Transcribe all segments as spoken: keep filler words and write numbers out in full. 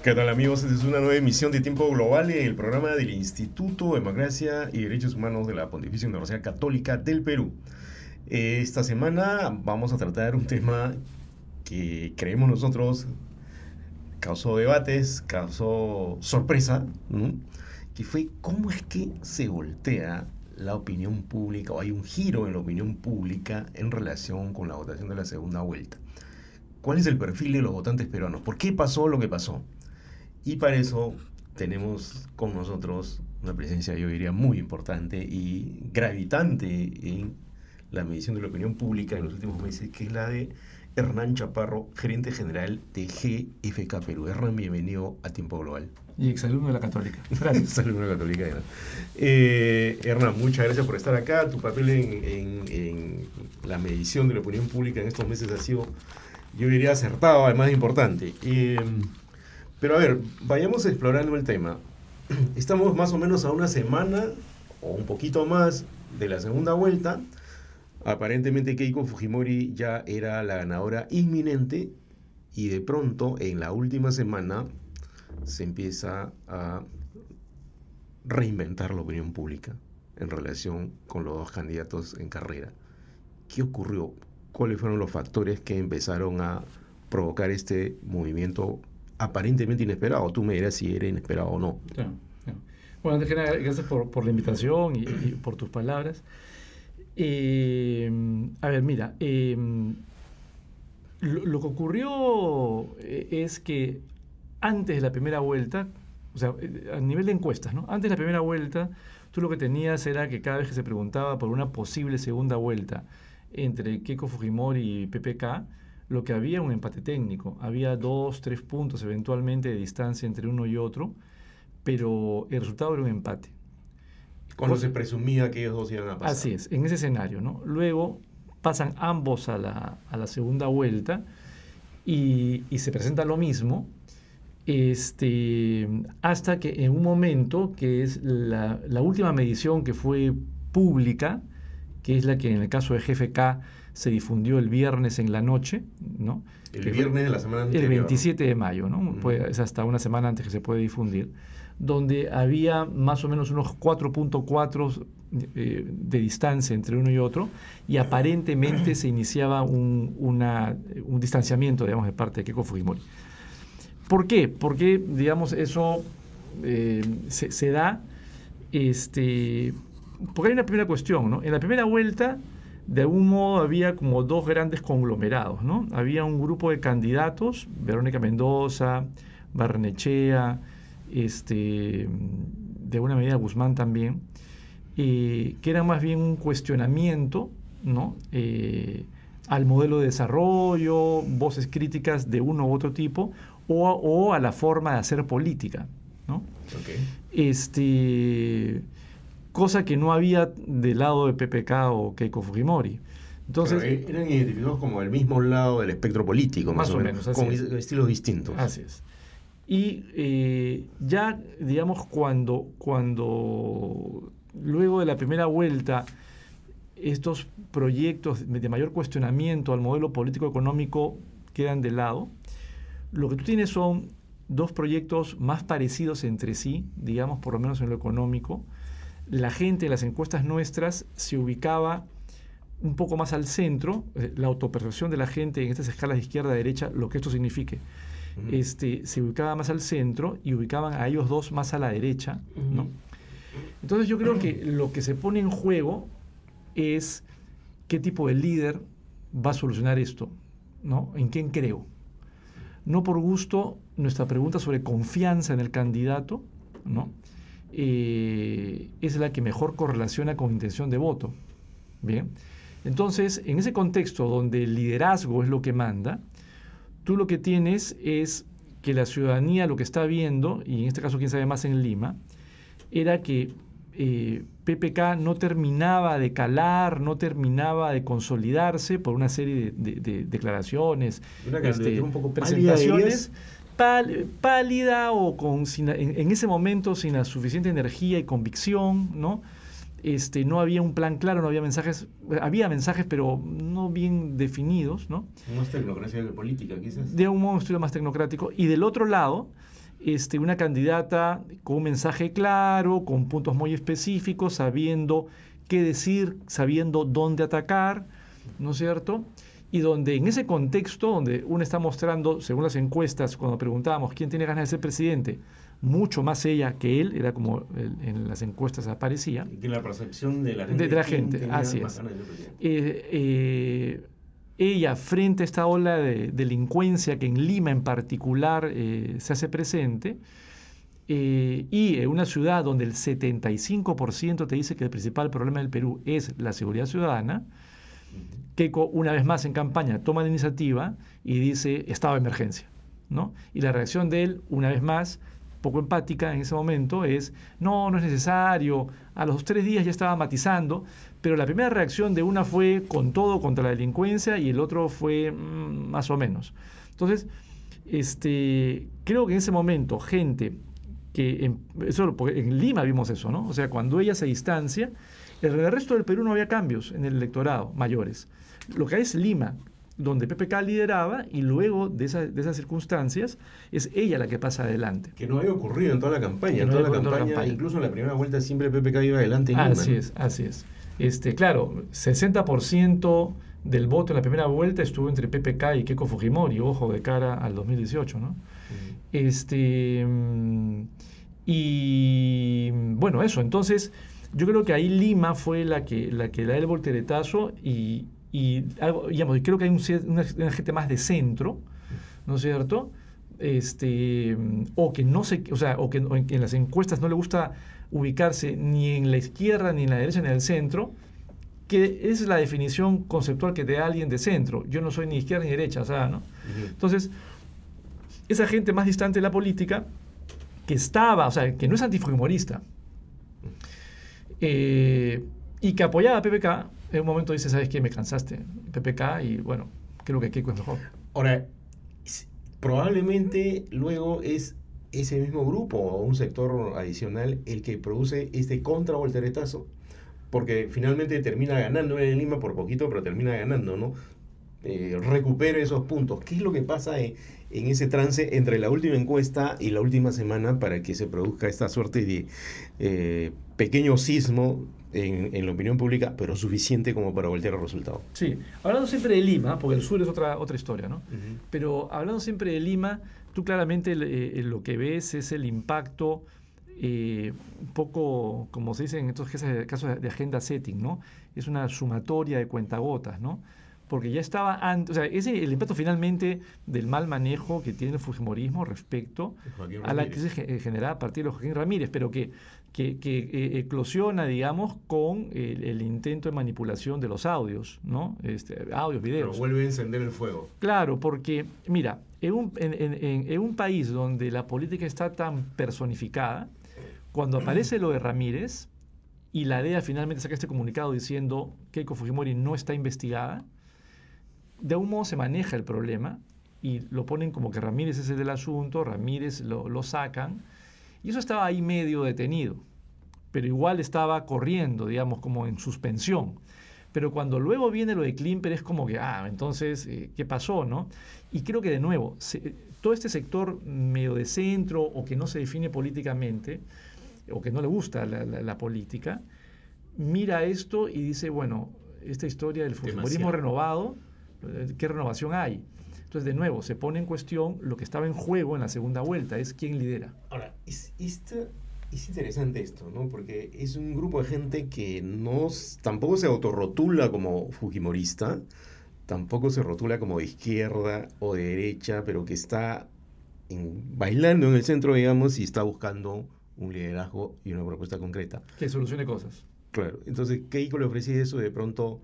¿Qué tal, amigos? Esta es una nueva emisión de Tiempo Global, el programa del Instituto de Democracia y Derechos Humanos de la Pontificia Universidad Católica del Perú. Esta semana vamos a tratar un tema que creemos nosotros causó debates, causó sorpresa, ¿no? Que fue cómo es que se voltea la opinión pública, o hay un giro en la opinión pública en relación con la votación de la segunda vuelta. ¿Cuál es el perfil de los votantes peruanos? ¿Por qué pasó lo que pasó? Y para eso tenemos con nosotros una presencia, yo diría, muy importante y gravitante en la medición de la opinión pública en los últimos meses, que es la de Hernán Chaparro, gerente general de G F K Perú. Hernán, bienvenido a Tiempo Global. Y exalumno de la Católica. Gracias. Exalumno de la Católica. Eh, Hernán, muchas gracias por estar acá. Tu papel en, en, en la medición de la opinión pública en estos meses ha sido, yo diría, acertado, además de importante. Eh, Pero a ver, vayamos explorando el tema. Estamos más o menos a una semana o un poquito más de la segunda vuelta. Aparentemente Keiko Fujimori ya era la ganadora inminente y de pronto en la última semana se empieza a reinventar la opinión pública en relación con los dos candidatos en carrera. ¿Qué ocurrió? ¿Cuáles fueron los factores que empezaron a provocar este movimiento aparentemente inesperado? Tú me dirás si era inesperado o no. Claro, claro. Bueno, antes que nada, gracias por, por la invitación y, y por tus palabras. Eh, a ver, mira, eh, lo, lo que ocurrió es que antes de la primera vuelta, o sea, a nivel de encuestas, ¿no? Antes de la primera vuelta, tú lo que tenías era que cada vez que se preguntaba por una posible segunda vuelta entre Keiko Fujimori y P P K, lo que había un empate técnico. Había dos, tres puntos eventualmente de distancia entre uno y otro, pero el resultado era un empate. Cuando se presumía que ellos dos iban a pasar. Así es, en ese escenario, ¿no? Luego pasan ambos a la, a la segunda vuelta y, y se presenta lo mismo, este, hasta que en un momento, que es la, la última medición que fue pública, que es la que en el caso de G F K se difundió el viernes en la noche, ¿no? El que viernes de la semana anterior. El veintisiete de mayo, ¿no? Uh-huh. Pues es hasta una semana antes que se puede difundir, donde había más o menos unos cuatro punto cuatro eh, de distancia entre uno y otro, y aparentemente se iniciaba un, una, un distanciamiento, digamos, de parte de Keiko Fujimori. ¿Por qué? Porque, digamos, eso eh, se, se da, este, porque hay una primera cuestión, ¿no? En la primera vuelta, de algún modo había como dos grandes conglomerados, ¿no? Había un grupo de candidatos, Verónica Mendoza, Barrenechea, este, de alguna medida Guzmán también, eh, que eran más bien un cuestionamiento, ¿no? Eh, al modelo de desarrollo, voces críticas de uno u otro tipo, o, o a la forma de hacer política, ¿no? Okay. Este... cosa que no había del lado de P P K o Keiko Fujimori. Entonces, pero eran identificados como el mismo lado del espectro político, más, más o menos, menos con es. estilos distintos. Así es. Y eh, ya, digamos, cuando, cuando luego de la primera vuelta estos proyectos de mayor cuestionamiento al modelo político-económico quedan de lado, lo que tú tienes son dos proyectos más parecidos entre sí, digamos, por lo menos en lo económico. La gente en las encuestas nuestras se ubicaba un poco más al centro, la autopercepción de la gente en estas escalas de izquierda a derecha, lo que esto signifique, uh-huh. este, se ubicaba más al centro y ubicaban a ellos dos más a la derecha, uh-huh. ¿no? Entonces yo creo que lo que se pone en juego es qué tipo de líder va a solucionar esto, ¿no? ¿En quién creo? No por gusto, nuestra pregunta sobre confianza en el candidato, ¿no? Eh, es la que mejor correlaciona con intención de voto. Bien, entonces, en ese contexto donde el liderazgo es lo que manda, tú lo que tienes es que la ciudadanía lo que está viendo, y en este caso quién sabe más en Lima, era que eh, P P K no terminaba de calar, no terminaba de consolidarse por una serie de, de, de declaraciones, una este, un poco presentaciones. Pál, pálida o con, sin, en, en ese momento sin la suficiente energía y convicción, ¿no? Este, no había un plan claro, no había mensajes, había mensajes pero no bien definidos, ¿no? Más tecnocracia que política, quizás. De un modo un estudio más tecnocrático. Y del otro lado este, una candidata con un mensaje claro, con puntos muy específicos, sabiendo qué decir, sabiendo dónde atacar, ¿no es cierto? Y donde en ese contexto, donde uno está mostrando, según las encuestas, cuando preguntábamos quién tiene ganas de ser presidente, mucho más ella que él, era como el, en las encuestas aparecía. Que la percepción de la gente. De, de la gente, así es. Eh, eh, ella, frente a esta ola de delincuencia que en Lima en particular eh, se hace presente, eh, y en una ciudad donde el setenta y cinco por ciento te dice que el principal problema del Perú es la seguridad ciudadana, Keiko, una vez más en campaña, toma la iniciativa y dice estado de emergencia, ¿no? Y la reacción de él, una vez más, poco empática en ese momento, es no, no es necesario, a los tres días ya estaba matizando, pero la primera reacción de una fue con todo contra la delincuencia y el otro fue mmm, más o menos. Entonces, este, creo que en ese momento, gente que, en, eso, porque en Lima vimos eso, ¿no? O sea, cuando ella se distancia, en el resto del Perú no había cambios en el electorado mayores. Lo que hay es Lima, donde P P K lideraba, y luego de, esa, de esas circunstancias es ella la que pasa adelante. Que no había ocurrido en toda la campaña. En toda, no la campaña, toda la campaña, incluso en la primera vuelta siempre P P K iba adelante en Lima. Así es, así es. Este, claro, sesenta por ciento del voto en la primera vuelta estuvo entre P P K y Keiko Fujimori, ojo, de cara al dos mil dieciocho, ¿no? Uh-huh. Este, y bueno, eso, entonces yo creo que ahí Lima fue la que, la que da el volteretazo y, y algo, digamos, creo que hay un, una, una gente más de centro, ¿no es cierto? Este, o que no se, o sea, o que o en, en las encuestas no le gusta ubicarse ni en la izquierda, ni en la derecha, ni en el centro, que es la definición conceptual que te da alguien de centro. Yo no soy ni izquierda ni derecha, o sea, ¿no? Uh-huh. Entonces, esa gente más distante de la política, que estaba, o sea, que no es antifujimorista, eh, y que apoyaba a P P K, en un momento dice, ¿sabes qué? Me cansaste, P P K, y bueno, creo que Keiko es mejor. Ahora, probablemente luego es ese mismo grupo o un sector adicional el que produce este contravolteretazo, porque finalmente termina ganando en Lima por poquito, pero termina ganando, ¿no? Eh, recupera esos puntos. ¿Qué es lo que pasa en, en ese trance entre la última encuesta y la última semana para que se produzca esta suerte de eh, pequeño sismo en, en la opinión pública, pero suficiente como para voltear el resultado? Sí, hablando siempre de Lima, porque el sur es otra, otra historia, ¿no? Uh-huh. Pero hablando siempre de Lima, tú claramente eh, lo que ves es el impacto eh, un poco, como se dice en estos casos de agenda setting, ¿no? Es una sumatoria de cuentagotas, ¿no? Porque ya estaba antes, o sea, ese el impacto finalmente del mal manejo que tiene el fujimorismo respecto a la crisis generada a partir de Joaquín Ramírez, pero que, que, que eh, eclosiona, digamos, con el, el intento de manipulación de los audios, ¿no? Este, audios, videos. Pero vuelve a encender el fuego. Claro, porque, mira, en un, en, en, en un país donde la política está tan personificada, cuando aparece lo de Ramírez y la D E A finalmente saca este comunicado diciendo que Keiko Fujimori no está investigada, de algún modo se maneja el problema y lo ponen como que Ramírez es el del asunto, Ramírez lo, lo sacan, y eso estaba ahí medio detenido, pero igual estaba corriendo, digamos, como en suspensión. Pero cuando luego viene lo de Klimper es como que, ah, entonces, eh, ¿qué pasó, no? Y creo que de nuevo, se, todo este sector medio de centro o que no se define políticamente, o que no le gusta la, la, la política, mira esto y dice, bueno, esta historia del fujimorismo renovado, ¿qué renovación hay? Entonces, de nuevo, se pone en cuestión lo que estaba en juego en la segunda vuelta, es quién lidera. Ahora, es, esta, es interesante esto, ¿no? Porque es un grupo de gente que no, tampoco se autorrotula como fujimorista, tampoco se rotula como de izquierda o de derecha, pero que está en, bailando en el centro, digamos, y está buscando un liderazgo y una propuesta concreta. Que solucione cosas. Claro, entonces Keiko le ofrecía eso, de pronto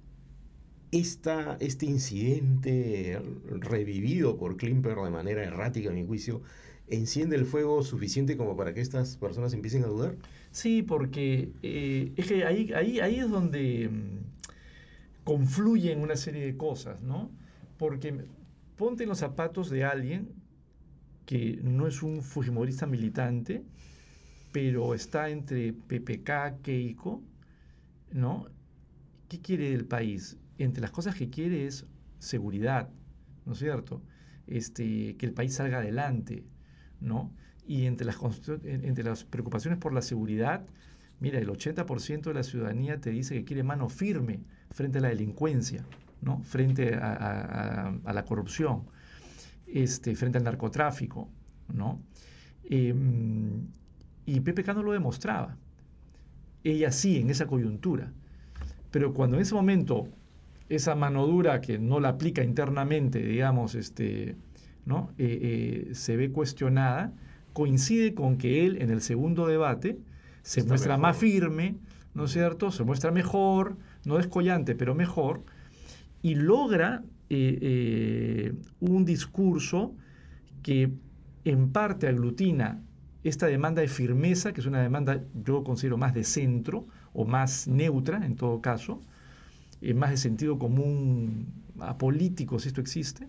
esta, este incidente revivido por Klimper de manera errática, a mi juicio, ¿enciende el fuego suficiente como para que estas personas empiecen a dudar? Sí, porque eh, es que ahí, ahí, ahí es donde mmm, confluyen una serie de cosas, ¿no? Porque ponte en los zapatos de alguien que no es un fujimorista militante, pero está entre P P K, Keiko, ¿no? ¿Qué quiere del país? Entre las cosas que quiere es seguridad, ¿no es cierto? Este, que el país salga adelante, ¿no? Y entre las, entre las preocupaciones por la seguridad, mira, el ochenta por ciento de la ciudadanía te dice que quiere mano firme frente a la delincuencia, ¿no? Frente a, a, a la corrupción, este, frente al narcotráfico, ¿no? Eh, y P P K no lo demostraba. Ella sí, en esa coyuntura. Pero cuando en ese momento esa mano dura que no la aplica internamente, digamos, este, ¿no? eh, eh, se ve cuestionada, coincide con que él en el segundo debate se Está muestra mejor. más firme, ¿no es cierto? Se muestra mejor, no descollante, pero mejor, y logra eh, eh, un discurso que en parte aglutina esta demanda de firmeza, que es una demanda, yo considero más de centro, o más neutra en todo caso, eh, más de sentido común apolítico, si esto existe.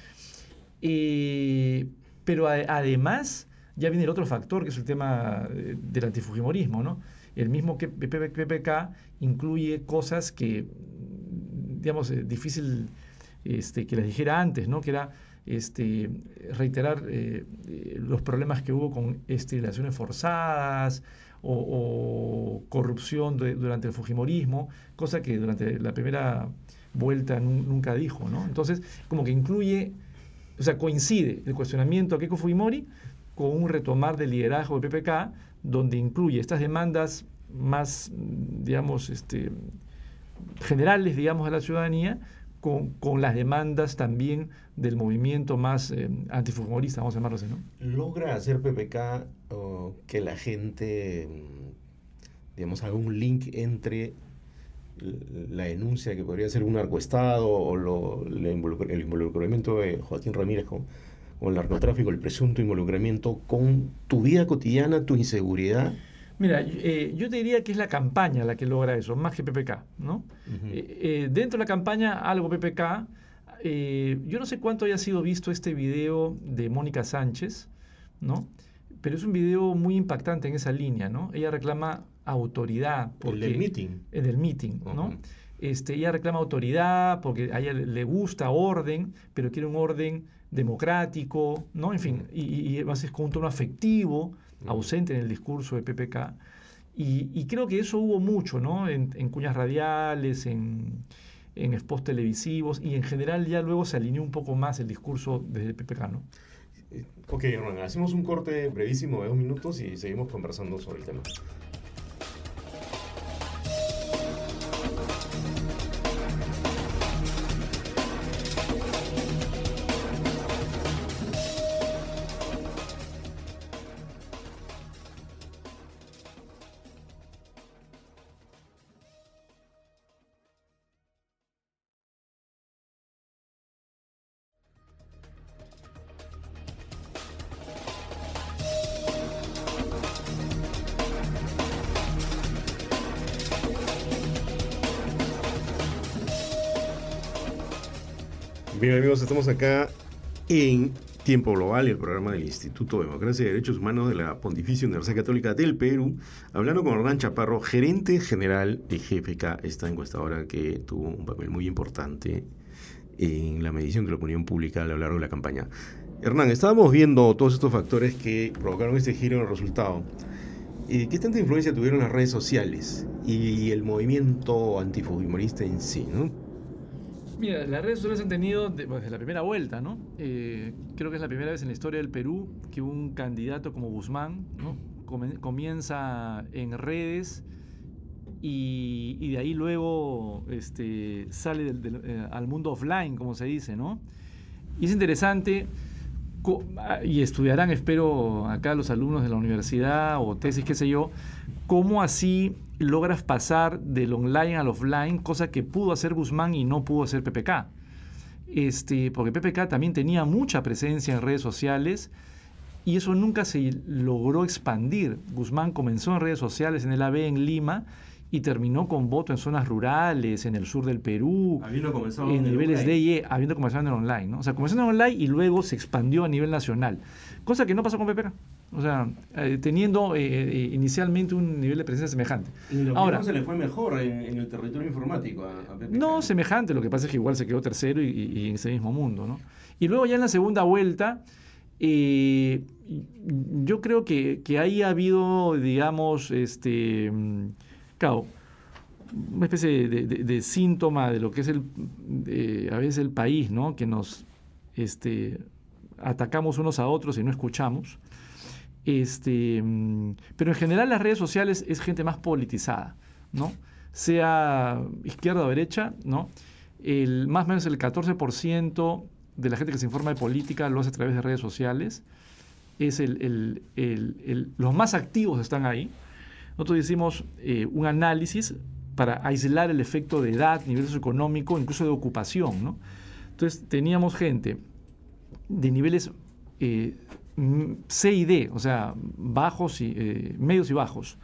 Eh, pero a, además ya viene el otro factor, que es el tema eh, del antifujimorismo, ¿no? El mismo que P P K incluye cosas que, digamos, es difícil este, que les dijera antes, ¿no? Que era este, reiterar eh, eh, los problemas que hubo con esterilizaciones forzadas o, o corrupción de, durante el fujimorismo, cosa que durante la primera vuelta nunca dijo, ¿no? Entonces, como que incluye, o sea, coincide el cuestionamiento a Keiko Fujimori con un retomar del liderazgo de P P K, donde incluye estas demandas más, digamos, este, generales, digamos, de la ciudadanía, con, con las demandas también del movimiento más eh, antifujimorista, vamos a llamarlo así, ¿no? ¿Logra hacer P P K uh, que la gente, digamos, haga un link entre la denuncia que podría ser un narcoestado o lo, el, involucra, el involucramiento de Joaquín Ramírez con, con el narcotráfico, el presunto involucramiento con tu vida cotidiana, tu inseguridad? Mira, eh, yo te diría que es la campaña la que logra eso, más que P P K, ¿no? Uh-huh. eh, eh, dentro de la campaña, algo P P K. Eh, yo no sé cuánto haya sido visto este video de Mónica Sánchez, ¿no? Pero es un video muy impactante en esa línea, ¿no? Ella reclama autoridad. Porque, ¿el del meeting? En el meeting, ¿no? Uh-huh. Este, ella reclama autoridad porque a ella le gusta orden, pero quiere un orden democrático, ¿no? En fin, uh-huh. y, y además es con un tono afectivo, uh-huh. ausente en el discurso de P P K. Y, y creo que eso hubo mucho, ¿no? En, en cuñas radiales, en, en spots televisivos, y en general ya luego se alineó un poco más el discurso desde el P P K, ¿no? Ok, Hernán, hacemos un corte brevísimo de dos minutos y seguimos conversando sobre el tema. Bien, amigos, estamos acá en Tiempo Global, el programa del Instituto de Democracia y Derechos Humanos de la Pontificia Universidad Católica del Perú, hablando con Hernán Chaparro, gerente general de G P K, esta encuestadora que tuvo un papel muy importante en la medición de la opinión pública a lo largo de la campaña. Hernán, estábamos viendo todos estos factores que provocaron este giro en el resultado. ¿Qué tanta influencia tuvieron las redes sociales y el movimiento antifujimorista en sí, ¿no? Mira, las redes sociales han tenido desde pues, la primera vuelta, ¿no? Eh, creo que es la primera vez en la historia del Perú que un candidato como Guzmán, ¿no? comienza en redes y, y de ahí luego este, sale del, del, eh, al mundo offline, como se dice, ¿no? Y es interesante, y estudiarán, espero, acá los alumnos de la universidad o tesis, qué sé yo, cómo así logras pasar del online al offline, cosa que pudo hacer Guzmán y no pudo hacer P P K. Este, porque P P K también tenía mucha presencia en redes sociales y eso nunca se logró expandir. Guzmán comenzó en redes sociales en el A B en Lima y terminó con voto en zonas rurales, en el sur del Perú, en niveles D y E, habiendo comenzado en el online, ¿no? O sea, comenzó en el online y luego se expandió a nivel nacional, cosa que no pasó con P P K. O sea, eh, teniendo eh, inicialmente un nivel de presencia semejante. ¿Y lo Ahora, se le fue mejor en, en el territorio informático a, a P P K? No semejante, lo que pasa es que igual se quedó tercero y, y, y en ese mismo mundo, ¿no? Y luego ya en la segunda vuelta, Eh, yo creo que, que ahí ha habido, digamos, este, claro, una especie de, de, de síntoma de lo que es el, de, a veces el país, ¿no? Que nos este, atacamos unos a otros y no escuchamos. Este, pero en general las redes sociales es gente más politizada, ¿no? Sea izquierda o derecha, ¿no? El, más o menos el catorce por ciento de la gente que se informa de política lo hace a través de redes sociales. Es el, el, el, el, los más activos están ahí. Nosotros hicimos eh, un análisis para aislar el efecto de edad, nivel socioeconómico, incluso de ocupación, ¿no? Entonces teníamos gente de niveles eh, C y D, o sea, bajos y eh, medios y bajos,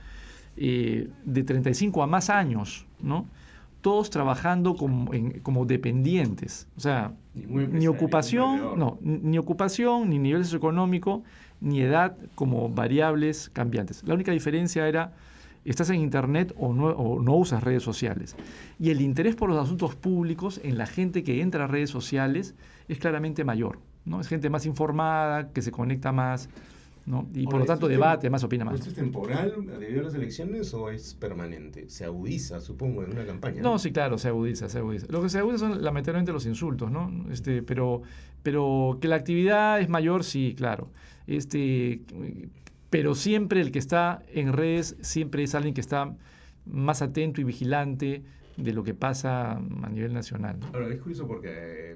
eh, de treinta y cinco a más años, ¿no? Todos trabajando como, en, como dependientes, o sea, ni, ni ocupación, no, ni ocupación, ni nivel socioeconómico, ni edad como variables cambiantes. La única diferencia era, estás en internet o no, o no usas redes sociales. Y el interés por los asuntos públicos en la gente que entra a redes sociales es claramente mayor, ¿no? Es gente más informada, que se conecta más, ¿no? Y por lo tanto debate, más opina más. ¿Esto es temporal debido a las elecciones o es permanente? Se agudiza, supongo, en una campaña, ¿no? No, sí, claro, se agudiza, se agudiza. Lo que se agudiza son lamentablemente los insultos, ¿no? Este, pero, pero que la actividad es mayor, sí, claro. Este, pero siempre el que está en redes, siempre es alguien que está más atento y vigilante de lo que pasa a nivel nacional, ¿no? Ahora, es curioso porque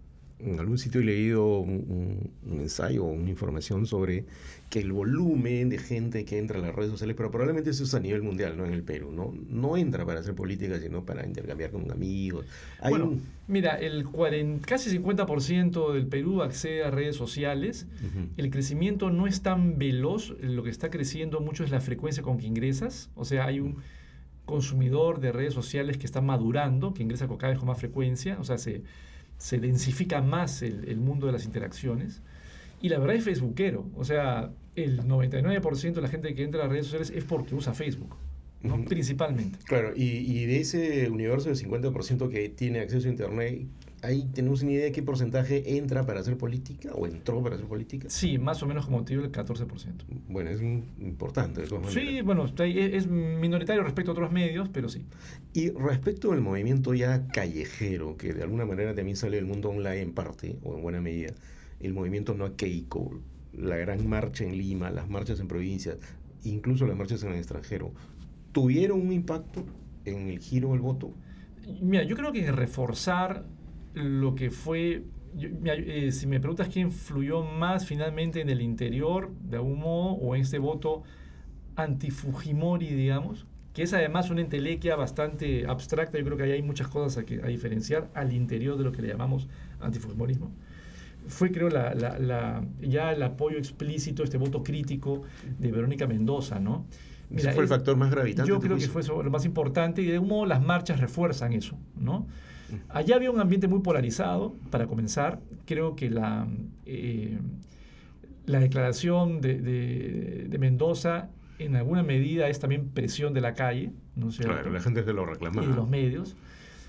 en algún sitio he leído un, un ensayo o una información sobre que el volumen de gente que entra a las redes sociales, pero probablemente eso es a nivel mundial, no en el Perú, ¿no? No entra para hacer política, sino para intercambiar con amigos. Hay bueno, un... mira, el cuarenta, casi cincuenta por ciento del Perú accede a redes sociales. Uh-huh. El crecimiento no es tan veloz, lo que está creciendo mucho es la frecuencia con que ingresas, o sea, hay un consumidor de redes sociales que está madurando, que ingresa cada vez con más frecuencia, o sea, se... se densifica más el, el mundo de las interacciones. Y la verdad es facebookero. O sea, el noventa y nueve por ciento de la gente que entra a las redes sociales es porque usa Facebook, ¿no? Uh-huh. Principalmente. Claro, y, y de ese universo del cincuenta por ciento que tiene acceso a Internet, ¿ahí tenemos una idea de qué porcentaje entra para hacer política o entró para hacer política? Sí, más o menos como te digo, el catorce por ciento. Bueno, es importante de todas maneras. Sí, bueno, es minoritario respecto a otros medios, pero sí. Y respecto al movimiento ya callejero, que de alguna manera también sale del mundo online en parte, o en buena medida, el movimiento No a Keiko, la gran marcha en Lima, las marchas en provincias, incluso las marchas en el extranjero, ¿tuvieron un impacto en el giro del voto? Mira, yo creo que reforzar lo que fue, yo, mira, eh, si me preguntas quién influyó más finalmente en el interior, de algún modo, o en este voto anti-Fujimori, digamos, que es además una entelequia bastante abstracta, yo creo que ahí hay muchas cosas a, que, a diferenciar al interior de lo que le llamamos antifujimorismo. Fue, creo, la, la, la, ya el apoyo explícito, este voto crítico de Verónica Mendoza, ¿no? Mira, ¿ese fue es, el factor más gravitante? Yo creo que fue eso, lo más importante, y de algún modo las marchas refuerzan eso, ¿no? Allá había un ambiente muy polarizado, para comenzar. Creo que la, eh, la declaración de, de, de Mendoza en alguna medida es también presión de la calle, ¿no es cierto? Claro, la gente se lo reclamaba. Y de los medios.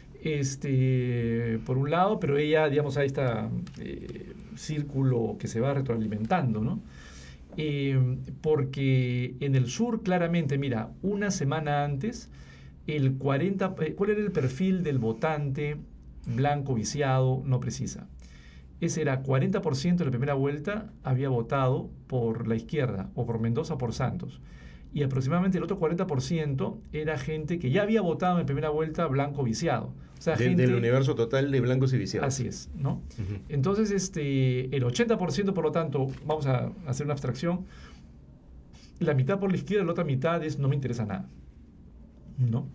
Este, por un lado, pero ella, digamos, hay este eh, círculo que se va retroalimentando, ¿no? Eh, porque en el sur, claramente, mira, una semana antes, el cuarenta, ¿cuál era el perfil del votante blanco, viciado, no precisa? Ese era cuarenta por ciento de la primera vuelta había votado por la izquierda, o por Mendoza o por Santos. Y aproximadamente el otro cuarenta por ciento era gente que ya había votado en primera vuelta blanco viciado. O sea, de, gente, del universo total de blancos y viciados. Así es, ¿no? Uh-huh. Entonces, este, el ochenta por ciento, por lo tanto, vamos a hacer una abstracción, la mitad por la izquierda, la otra mitad es no me interesa nada, ¿no?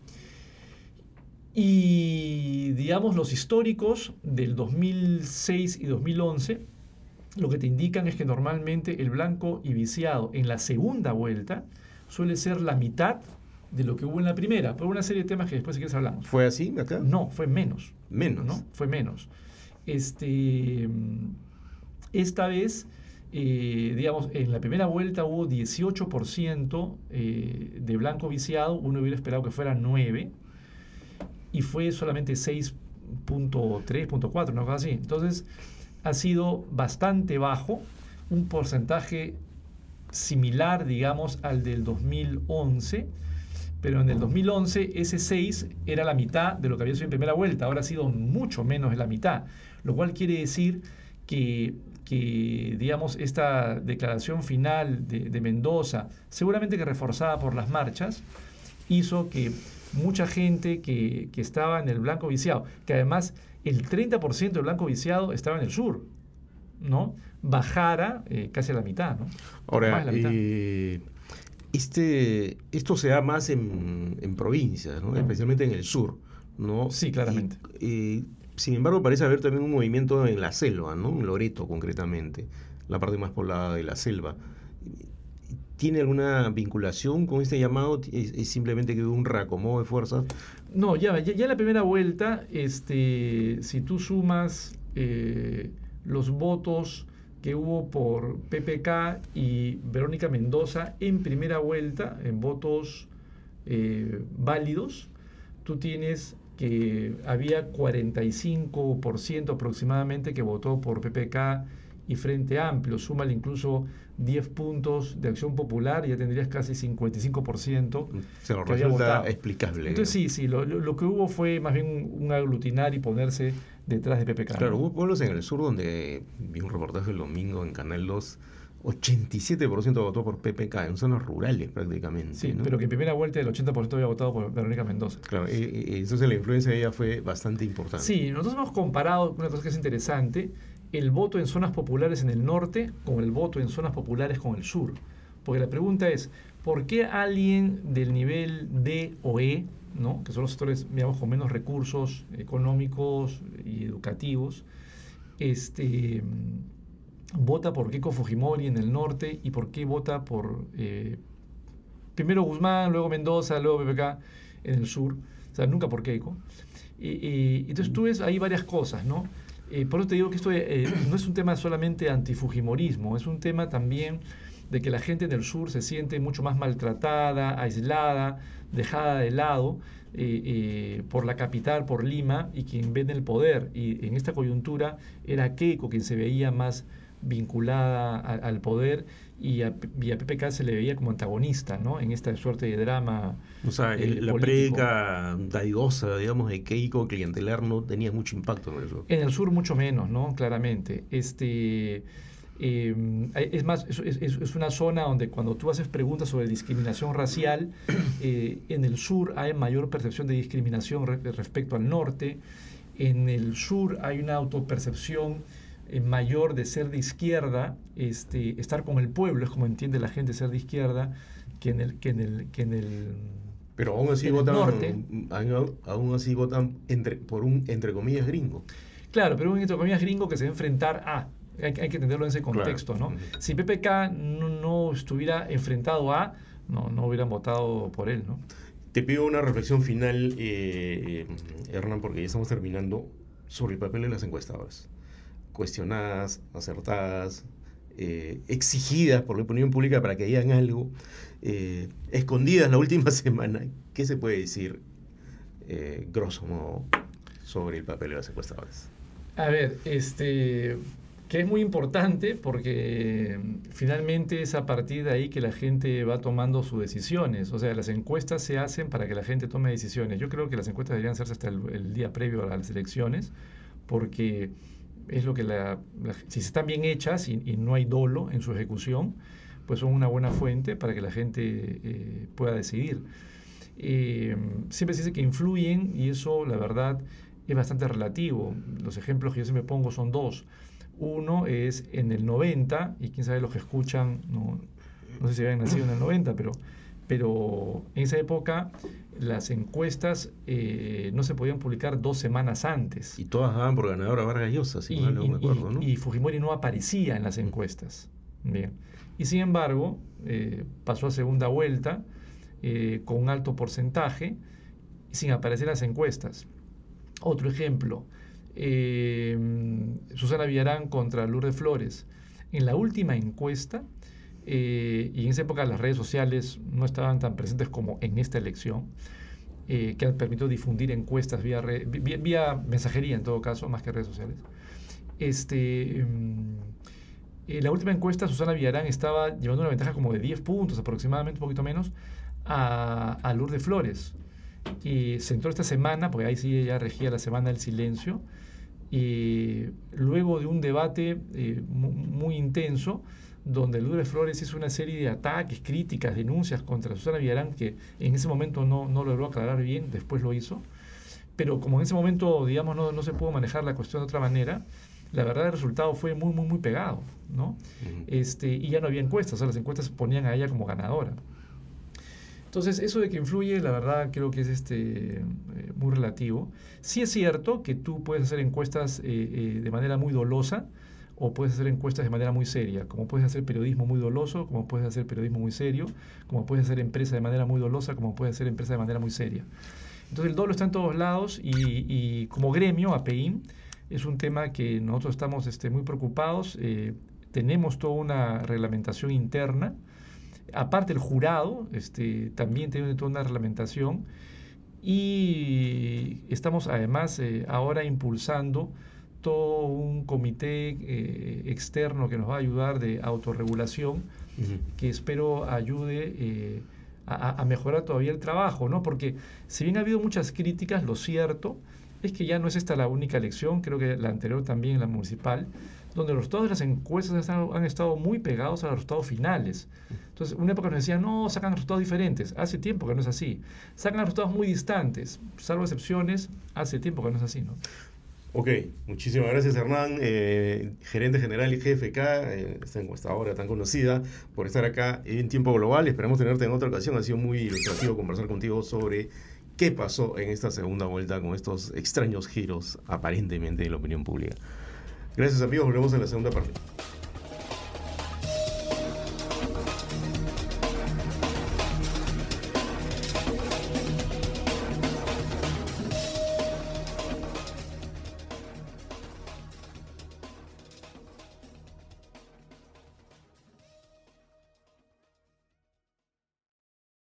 Y, digamos, los históricos del dos mil seis y dos mil once lo que te indican es que normalmente el blanco y viciado en la segunda vuelta suele ser la mitad de lo que hubo en la primera, por una serie de temas que después si quieres hablamos. ¿Fue así acá? No, fue menos. ¿Menos? No, fue menos. Este, esta vez, eh, digamos, en la primera vuelta hubo dieciocho por ciento eh, de blanco viciado, uno hubiera esperado que fuera nueve, y fue solamente seis punto tres, punto cuatro, una cosa así. Entonces, ha sido bastante bajo. un porcentaje similar, digamos, al del dos mil once, pero en el dos mil once ese seis era la mitad de lo que había sido en primera vuelta, ahora ha sido mucho menos de la mitad, lo cual quiere decir que, que digamos, esta declaración final de, de Mendoza, seguramente que reforzada por las marchas, hizo que mucha gente que, que estaba en el blanco viciado, que además el treinta por ciento del blanco viciado estaba en el sur, ¿no?, bajara eh, casi a la mitad, ¿no? Ahora, la mitad. Eh, este, esto se da más en, en provincias, ¿no? Especialmente en el sur, ¿no? Sí, claramente. Y, eh, sin embargo, parece haber también un movimiento en la selva, ¿no? En Loreto, concretamente, la parte más poblada de la selva. ¿Tiene alguna vinculación con este llamado? ¿Es, es simplemente que hubo un reacomodo de fuerzas? No, ya, ya, ya en la primera vuelta, este, si tú sumas eh, los votos que hubo por P P K y Verónica Mendoza en primera vuelta, en votos eh, válidos, tú tienes que había cuarenta y cinco por ciento aproximadamente que votó por P P K y Frente Amplio. Súmale incluso diez puntos de Acción Popular y ya tendrías casi cincuenta y cinco por ciento Se lo que había resulta votado. explicable. Entonces sí, sí, lo, lo, lo que hubo fue más bien un, un aglutinar y ponerse detrás de P P K. Claro, ¿no? hubo pueblos en el sur donde vi un reportaje el domingo en Canal dos, ochenta y siete por ciento votó por P P K, en zonas rurales prácticamente. Sí, ¿no? pero que en primera vuelta el ochenta por ciento había votado por Verónica Mendoza. Claro, eh, eh, entonces la influencia de ella fue bastante importante. Sí, nosotros hemos comparado una cosa que es interesante, el voto en zonas populares en el norte con el voto en zonas populares con el sur. Porque la pregunta es, ¿por qué alguien del nivel D o E, ¿no?, que son los sectores, digamos, con menos recursos económicos y educativos, este, vota por Keiko Fujimori en el norte y por qué vota por eh, primero Guzmán, luego Mendoza, luego P P K en el sur? O sea, nunca por Keiko. Y, y, entonces tú ves ahí varias cosas, ¿no? Eh, por eso te digo que esto eh, no es un tema solamente antifujimorismo, es un tema también de que la gente en el sur se siente mucho más maltratada, aislada, dejada de lado eh, eh, por la capital, por Lima, y quien vende el poder. Y en esta coyuntura era Keiko quien se veía más vinculada a, al poder, y a, y a P P K se le veía como antagonista, ¿no?, en esta suerte de drama. O sea, eh, la político. prédica dadivosa, digamos, de Keiko clientelar no tenía mucho impacto en eso. En el sur mucho menos, ¿no? Claramente. Este, eh, es más, es, es, es una zona donde cuando tú haces preguntas sobre discriminación racial, eh, en el sur hay mayor percepción de discriminación re, respecto al norte. En el sur hay una autopercepción eh, mayor de ser de izquierda, este, estar con el pueblo, es como entiende la gente ser de izquierda, que en el... Que en el, que en el Pero aún así en el votan, norte. aún, aún así votan entre, por un, entre comillas, gringo. Claro, pero un, entre comillas, gringo que se va a enfrentar a... Hay, hay que entenderlo en ese contexto, Claro. ¿no? Uh-huh. Si P P K no, no estuviera enfrentado a, no, no hubieran votado por él, ¿no? Te pido una reflexión final, eh, Hernán, porque ya estamos terminando, sobre el papel de las encuestadoras. Cuestionadas, acertadas, eh, exigidas por la opinión pública para que digan algo, eh, escondidas la última semana. ¿Qué se puede decir, eh, grosso modo, sobre el papel de las encuestadoras? A ver, este, que es muy importante porque finalmente es a partir de ahí que la gente va tomando sus decisiones. O sea, las encuestas se hacen para que la gente tome decisiones. Yo creo que las encuestas deberían hacerse hasta el, el día previo a las elecciones, porque es lo que la, la si están bien hechas y, y no hay dolo en su ejecución, pues son una buena fuente para que la gente eh, pueda decidir. Eh, siempre se dice que influyen, y eso, la verdad, es bastante relativo. Los ejemplos que yo siempre pongo son dos. Uno es en el noventa, y quién sabe los que escuchan, no, no sé si habían nacido en el noventa, pero, pero en esa época las encuestas eh, no se podían publicar dos semanas antes. Y todas daban por ganadora a Vargas Llosa, si y, mal no y, me acuerdo, ¿no? Y Fujimori no aparecía en las encuestas. Bien. Y sin embargo, eh, pasó a segunda vuelta eh, con un alto porcentaje, sin aparecer en las encuestas. Otro ejemplo, eh, Susana Villarán contra Lourdes Flores. En la última encuesta, eh, y en esa época las redes sociales no estaban tan presentes como en esta elección, eh, que permitió difundir encuestas vía, red, vía, vía mensajería en todo caso, más que redes sociales. Este, En la última encuesta, Susana Villarán estaba llevando una ventaja como de diez puntos aproximadamente, un poquito menos, a, a Lourdes Flores. Y se entró esta semana, porque ahí sí ella regía la semana del silencio, y luego de un debate eh, muy, muy intenso, donde Lourdes Flores hizo una serie de ataques, críticas, denuncias contra Susana Villarán, que en ese momento no, no logró aclarar bien, después lo hizo. Pero como en ese momento, digamos, no, no se pudo manejar la cuestión de otra manera, la verdad el resultado fue muy, muy, muy pegado, ¿no? Uh-huh. Este, y ya no había encuestas, o sea, las encuestas ponían a ella como ganadora. Entonces, eso de que influye, la verdad, creo que es este, eh, muy relativo. Sí es cierto que tú puedes hacer encuestas eh, eh, de manera muy dolosa, o puedes hacer encuestas de manera muy seria, como puedes hacer periodismo muy doloso, como puedes hacer periodismo muy serio, como puedes hacer empresa de manera muy dolosa, como puedes hacer empresa de manera muy seria. Entonces, el dolo está en todos lados y, y como gremio, A P I M, es un tema que nosotros estamos este, muy preocupados. Eh, tenemos toda una reglamentación interna. Aparte, el jurado este, también tiene toda una reglamentación. Y estamos además eh, ahora impulsando todo un comité eh, externo que nos va a ayudar de autorregulación, uh-huh. que espero ayude eh, a, a mejorar todavía el trabajo, ¿no? Porque si bien ha habido muchas críticas, lo cierto es que ya no es esta la única elección, creo que la anterior también, la municipal, donde los resultados de las encuestas han estado, han estado muy pegados a los resultados finales. Entonces, una época nos decían, no, sacan resultados diferentes. Hace tiempo que no es así. Sacan resultados muy distantes, salvo excepciones, hace tiempo que no es así, ¿no? Ok, muchísimas gracias, Hernán, eh, gerente general y G F K, eh, esta encuestadora tan conocida, por estar acá en Tiempo Global. Esperamos tenerte en otra ocasión. Ha sido muy ilustrativo conversar contigo sobre qué pasó en esta segunda vuelta con estos extraños giros aparentemente en la opinión pública. Gracias, amigos. Volvemos en la segunda parte.